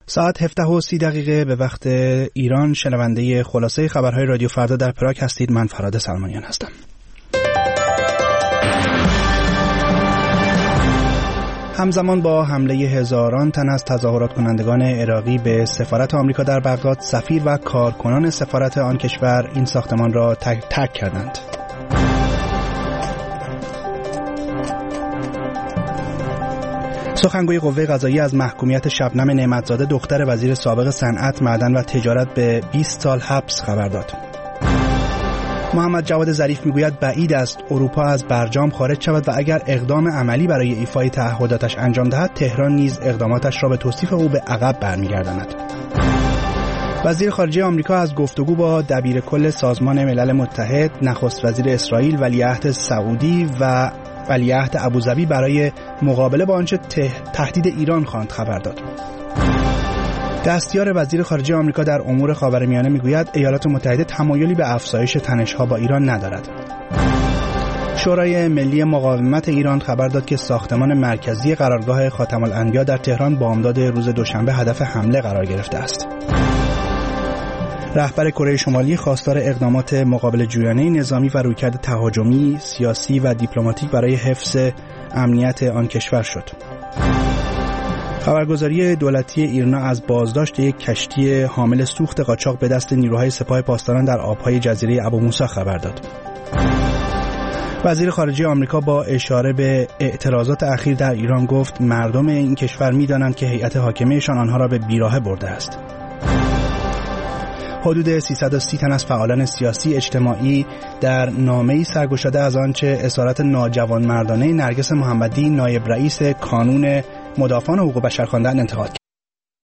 ساعت 17:30 به وقت ایران. شنونده خلاصه خبرهای رادیو فردا در پراگ هستید. من فراد سلمانیان هستم. همزمان با حمله هزاران تن از تظاهرات کنندگان عراقی به سفارت آمریکا در بغداد، سفیر و کارکنان سفارت آن کشور این ساختمان را ترک کردند. سخنگوی قوه قضاییه از محکومیت شبنم نعمتزاده دختر وزیر سابق صنعت، معدن و تجارت به 20 سال حبس خبر داد. محمد جواد ظریف میگوید بعید است اروپا از برجام خارج شود و اگر اقدام عملی برای ایفای تعهداتش انجام دهد، تهران نیز اقداماتش را به توصیف او به عقب برمیگرداند. وزیر خارجه آمریکا از گفتگو با دبیر کل سازمان ملل متحد، نخست وزیر اسرائیل، ولیعهد سعودی و ولیعهد ابوظبی برای مقابله با آنچه تهدید ایران خواند خبر داد. دستیار وزیر خارجه آمریکا در امور خاورمیانه میگوید ایالات متحده تمایلی به افزایش تنش‌ها با ایران ندارد. شورای ملی مقاومت ایران خبر داد که ساختمان مرکزی قرارگاه خاتم الانبیا در تهران بامداد روز دوشنبه هدف حمله قرار گرفته است. رهبر کره شمالی خواستار اقدامات مقابل جویانه نظامی و رویکرد تهاجمی، سیاسی و دیپلماتیک برای حفظ امنیت آن کشور شد. خبرگزاری دولتی ایرنا از بازداشت یک کشتی حامل سوخت قاچاق به دست نیروهای سپاه پاسداران در آبهای جزیره ابو موسی خبر داد. وزیر خارجه آمریکا با اشاره به اعتراضات اخیر در ایران گفت مردم این کشور می‌دانند که هیئت حاکمه‌شان آنها را به بیراهه برده است. حدود 330 تن از فعالان سیاسی اجتماعی در نامه‌ای سرگشاده از آنچه اسارت ناجوانمردانه نرگس محمدی، نایب رئیس کانون مدافعان حقوق بشر خواندند، انتقاد